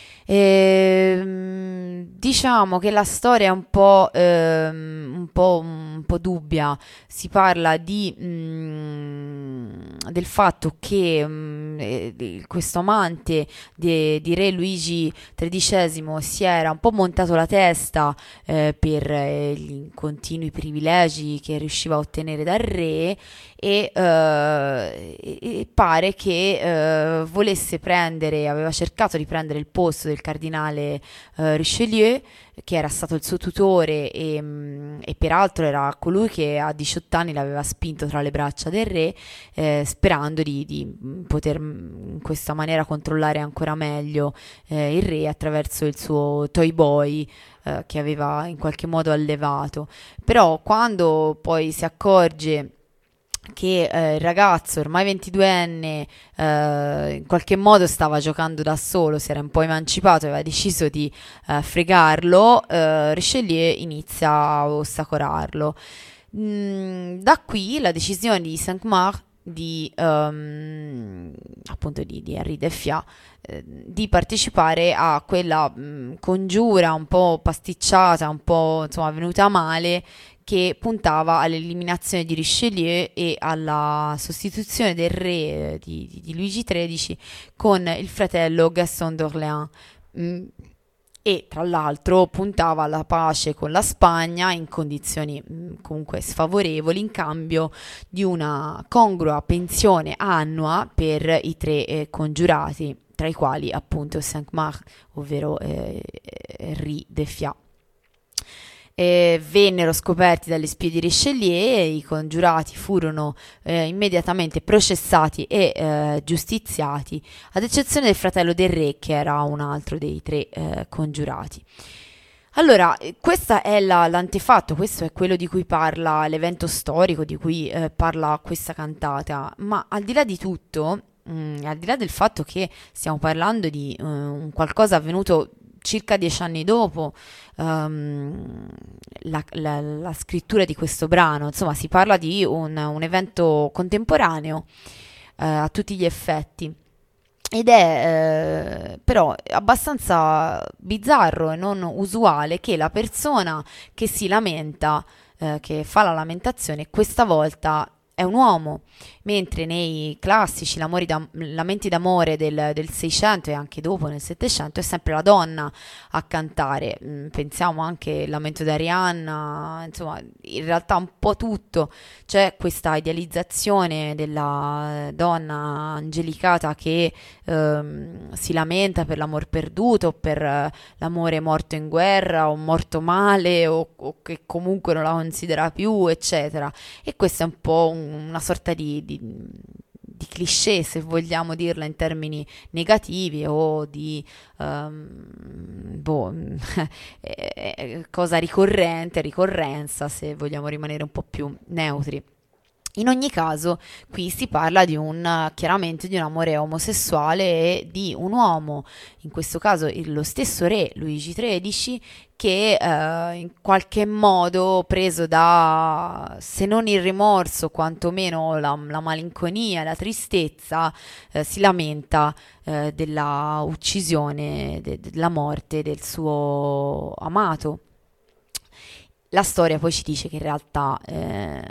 E, diciamo che la storia è un po', ehm, un po', un po' dubbia. Si parla di, mh, del fatto che mh, eh, questo amante di, di re Luigi tredicesimo si era un po' montato la testa eh, per eh, i continui privilegi che riusciva a ottenere dal re e, eh, e pare che eh, volesse prendere, aveva cercato di prendere il posto del cardinale eh, Richelieu, che era stato il suo tutore e, mh, e peraltro era colui che a diciotto anni l'aveva spinto tra le braccia del re, eh, sperando di, di poter in questa maniera controllare ancora meglio eh, il re attraverso il suo toy boy eh, che aveva in qualche modo allevato. Però quando poi si accorge che eh, il ragazzo ormai ventiduenne eh, in qualche modo stava giocando da solo, si era un po' emancipato, aveva deciso di eh, fregarlo, eh, Richelieu inizia a ostacolarlo. Mm, da qui la decisione di Cinq-Mars di um, appunto di, di Henri de Fiat eh, di partecipare a quella mh, congiura un po' pasticciata, un po' insomma venuta male, che puntava all'eliminazione di Richelieu e alla sostituzione del re di, di, di Luigi tredicesimo con il fratello Gaston d'Orléans. Mm. e tra l'altro puntava alla pace con la Spagna in condizioni mh, comunque sfavorevoli in cambio di una congrua pensione annua per i tre eh, congiurati, tra i quali appunto Cinq-Mars, ovvero eh, Henri de Fiat. Eh, vennero scoperti dalle spie di Richelieu e i congiurati furono eh, immediatamente processati e eh, giustiziati, ad eccezione del fratello del re, che era un altro dei tre eh, congiurati. Allora, questo è la, l'antefatto, questo è quello di cui parla l'evento storico, di cui eh, parla questa cantata, ma al di là di tutto, mh, al di là del fatto che stiamo parlando di uh, un qualcosa avvenuto circa dieci anni dopo um, la, la, la scrittura di questo brano, insomma si parla di un, un evento contemporaneo uh, a tutti gli effetti. Ed è eh, però abbastanza bizzarro e non usuale che la persona che si lamenta, eh, che fa la lamentazione, questa volta è un uomo, mentre nei classici lamori d'am- lamenti d'amore del, del seicento e anche dopo nel settecento è sempre la donna a cantare. Mm, pensiamo anche al lamento di Arianna, insomma, in realtà un po' tutto. C'è questa idealizzazione della donna angelicata che ehm, si lamenta per l'amor perduto, per eh, l'amore morto in guerra o morto male o, o che comunque non la considera più, eccetera. E questo è un po' un una sorta di, di, di cliché, se vogliamo dirla in termini negativi, o di um, boh, cosa ricorrente, ricorrenza, se vogliamo rimanere un po' più neutri. In ogni caso, qui si parla di un, chiaramente di un amore omosessuale e di un uomo, in questo caso il- lo stesso re Luigi tredici, che eh, in qualche modo, preso da, se non il rimorso, quantomeno la, la malinconia, la tristezza, eh, si lamenta eh, della uccisione, de- della morte del suo amato. La storia poi ci dice che in realtà eh,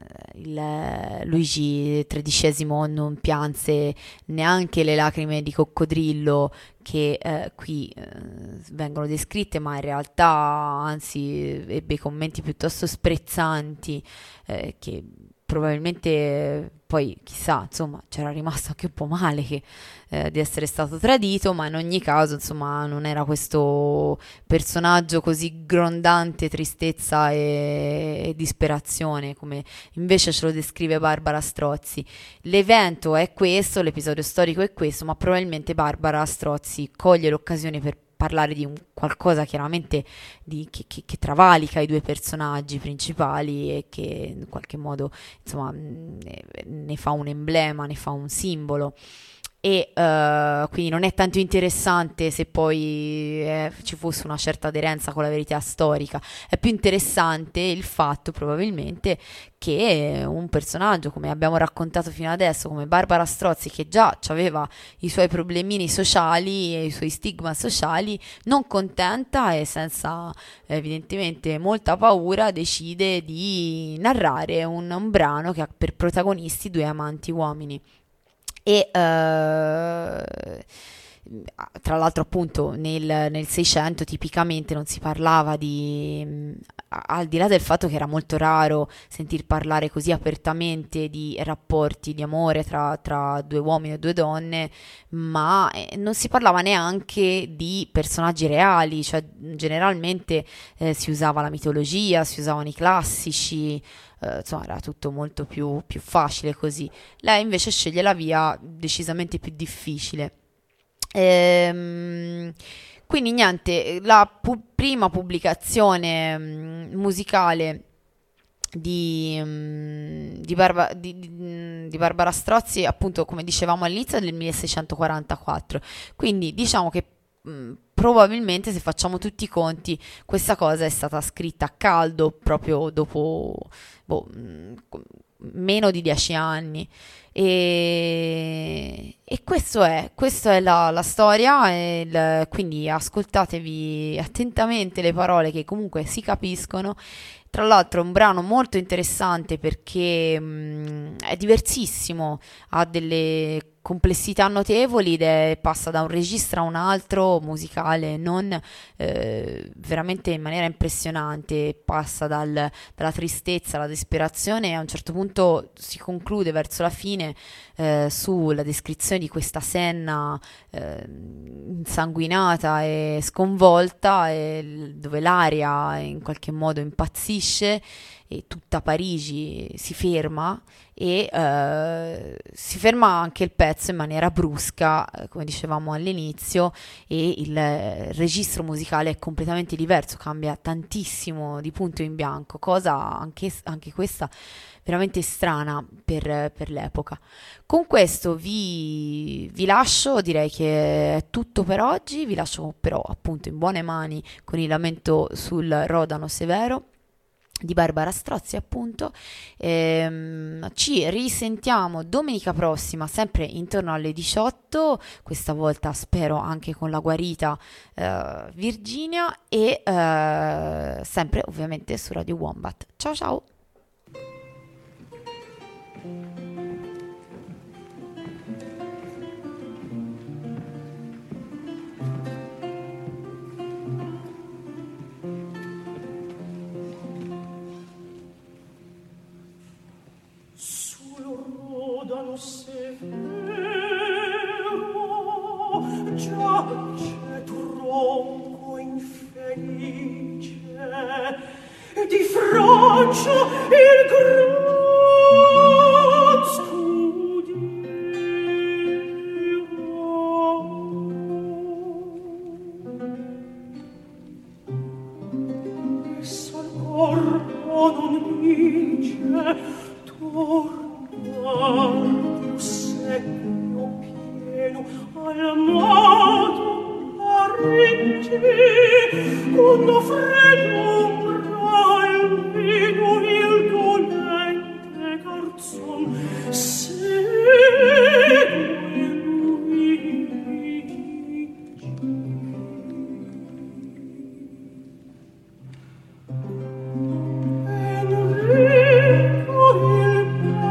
il Luigi tredicesimo non pianse neanche le lacrime di coccodrillo che eh, qui eh, vengono descritte, ma in realtà anzi ebbe commenti piuttosto sprezzanti eh, che probabilmente poi chissà, insomma, c'era rimasto anche un po' male che, eh, di essere stato tradito, ma in ogni caso, insomma, non era questo personaggio così grondante tristezza e, e disperazione come invece ce lo descrive Barbara Strozzi. L'evento è questo, l'episodio storico è questo, ma probabilmente Barbara Strozzi coglie l'occasione per parlare di un qualcosa chiaramente di, che, che, che travalica i due personaggi principali e che in qualche modo insomma ne, ne fa un emblema, ne fa un simbolo. E uh, quindi non è tanto interessante se poi eh, ci fosse una certa aderenza con la verità storica, è più interessante il fatto probabilmente che un personaggio come abbiamo raccontato fino adesso, come Barbara Strozzi, che già aveva i suoi problemini sociali e i suoi stigma sociali, non contenta e senza evidentemente molta paura decide di narrare un, un brano che ha per protagonisti due amanti uomini. E eh, tra l'altro appunto nel, nel seicento tipicamente non si parlava di, al di là del fatto che era molto raro sentir parlare così apertamente di rapporti di amore tra, tra due uomini e due donne, ma eh, non si parlava neanche di personaggi reali, cioè generalmente eh, si usava la mitologia, si usavano i classici. Uh, insomma era tutto molto più, più facile così. Lei invece sceglie la via decisamente più difficile. Ehm, quindi niente, la pu- prima pubblicazione mh, musicale di, mh, di, Barba- di- di- di Barbara Strozzi, appunto come dicevamo all'inizio, del milleseicentoquarantaquattro, quindi diciamo che mh, probabilmente, se facciamo tutti i conti, questa cosa è stata scritta a caldo proprio dopo boh, mh, meno di dieci anni. E, e questo è, questo è la, la storia. E il- quindi ascoltatevi attentamente le parole che comunque si capiscono. Tra l'altro è un brano molto interessante perché mh, è diversissimo, ha delle complessità notevoli ed è, passa da un registro a un altro musicale, non eh, veramente in maniera impressionante, passa dal- dalla tristezza alla disperazione e a un certo punto si conclude verso la fine eh, sulla descrizione di questa Senna eh, insanguinata e sconvolta, e dove l'aria in qualche modo impazzisce e tutta Parigi si ferma e eh, si ferma anche il pezzo in maniera brusca, eh, come dicevamo all'inizio, e il eh, registro musicale è completamente diverso, cambia tantissimo di punto in bianco, cosa anche, anche questa veramente strana per, per l'epoca. Con questo vi, vi lascio, direi che è tutto per oggi, vi lascio però appunto in buone mani con il lamento sul Rodano Severo di Barbara Strozzi, appunto. Ehm, ci risentiamo domenica prossima, sempre intorno alle diciotto, questa volta spero anche con la guarita eh, Virginia, e eh, sempre ovviamente su Radio Wombat. Ciao ciao! Rodano severo, giace tronco infelice, di Francia il gran studio. E s'al corpo non dice, torna più secchio pieno all'amato Parigi, quando freddo il vino il dolente garzon segue Luigi. Enrico il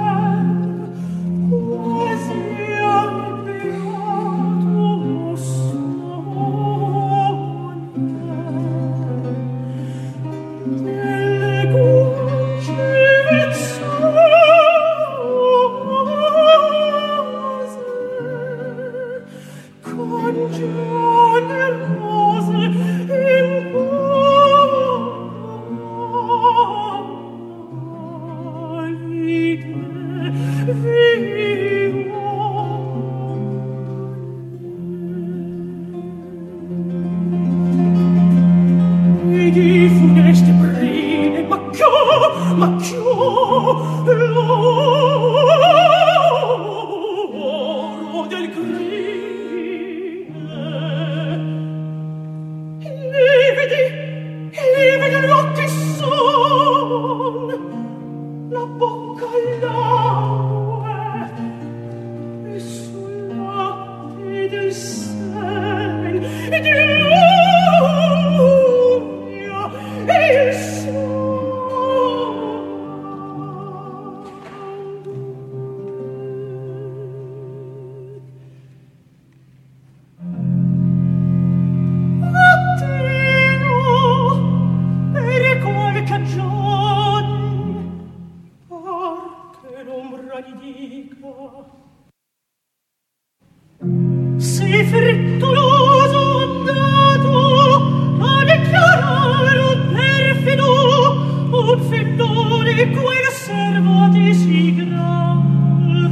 sei frettoloso andato a dichiarare un perfido, un fendone quel servo di sì gran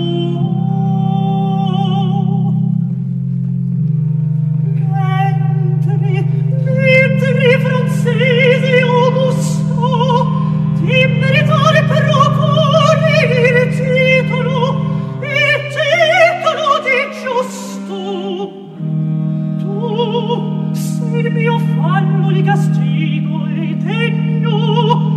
mentre, mentre francesi Augusto di meritare procuri il titolo, il titolo di giusto. Tu sei il mio fanno di castigo e degno.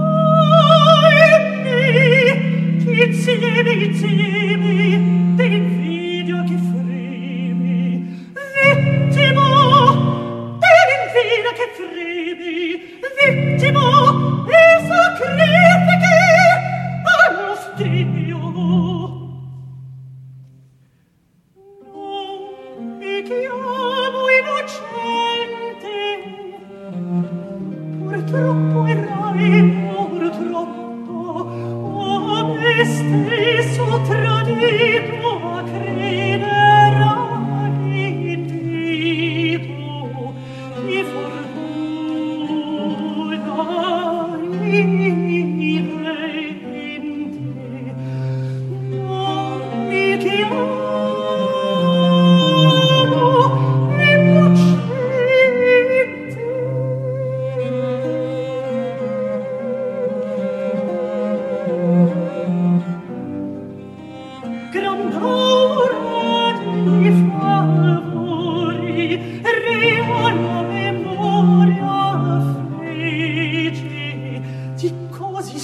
Ahimè, ti zievi, zievi, dell'invidia che fremi, vittima dell'invidia che fremi, vittima e sacrifichi allo stio. troppo errai, or troppo, o me stesso tradito a credere all'invito di fortuna irente. Non mi chiamo innocente. Grand'ora di favori reala memoria fece di così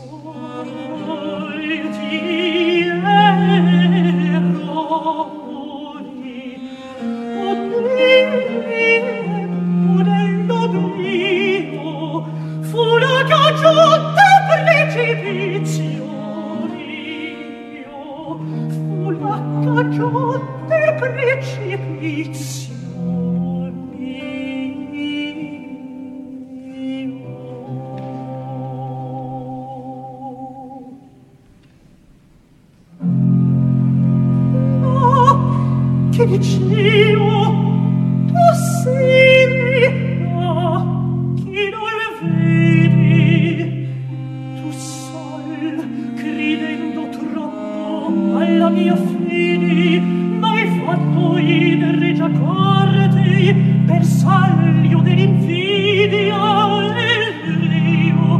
stolti errori. O tempo dell'oblio fu la cagione precipizio mio, fu la cagione precipizio che dicevo, tu sei, ah, chi non lo vedi, tu sol, credendo troppo alla mia fede, m'hai fatto idere già corti per saglio dell'invidia dell'io.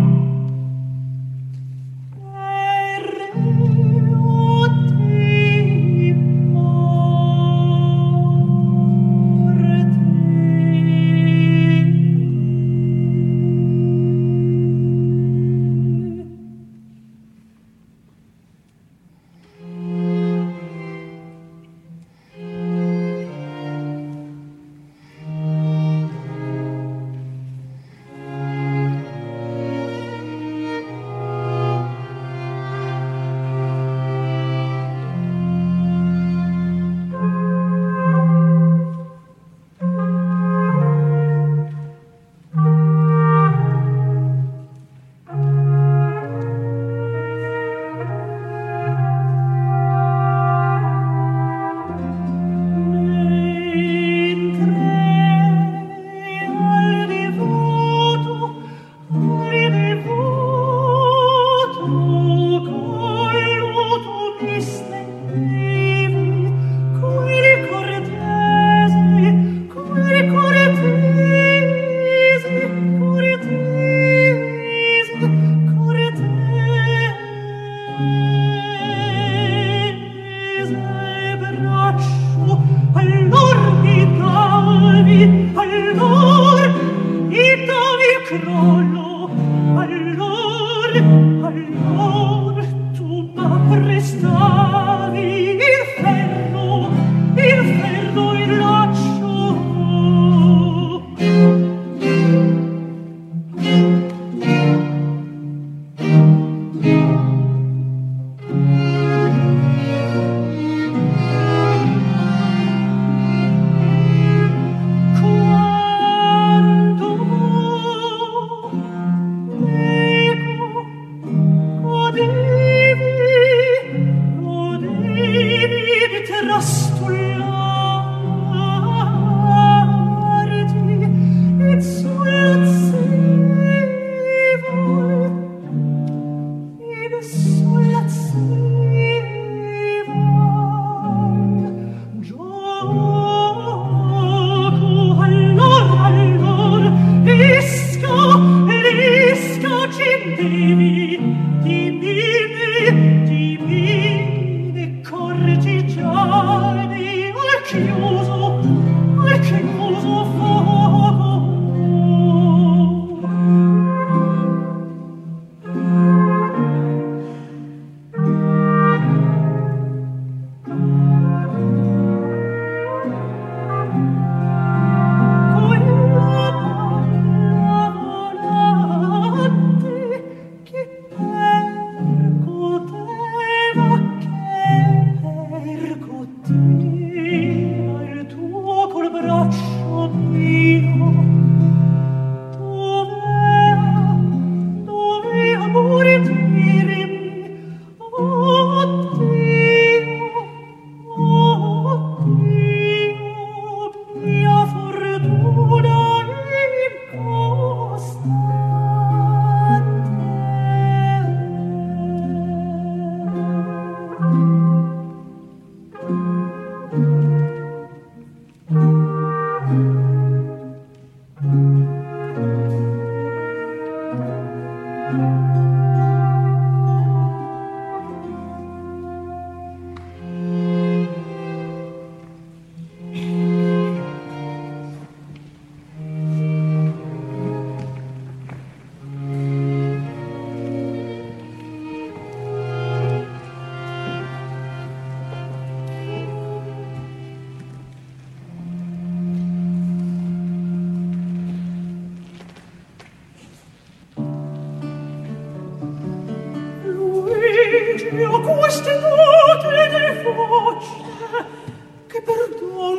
Erreo ti Io queste note le voce che perdon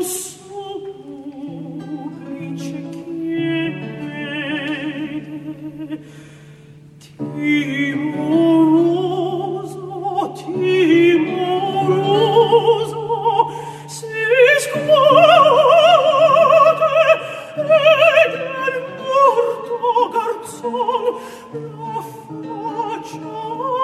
supplice chiede, timoroso, timoroso si scuote e del morto garzon la faccia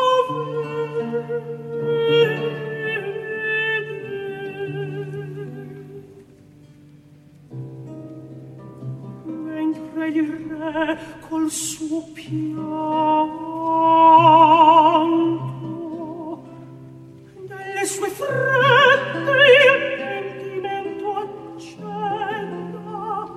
mentre il re col suo pianto delle sue frette il pentimento accenda.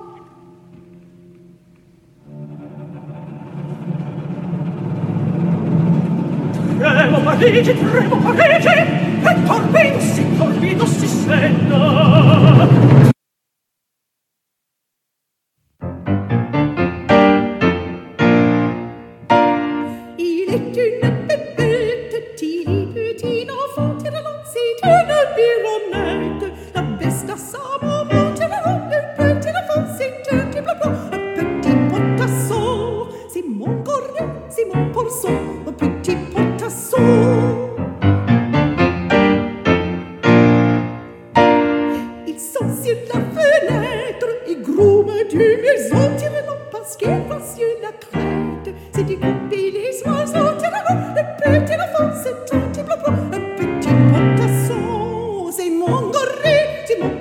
Tremo Parigi, tremo Parigi, e torbido si, torbido si senta. Il est une pépette, petit, petit enfant, tirelon, c'est une bironnette. La bête à sa maman, tirelon, le petit enfant, c'est un petit blabla, un petit potasson. C'est mon cornet, c'est mon porson, un petit potasson. Ils sont sur la fenêtre, ils groument du maison.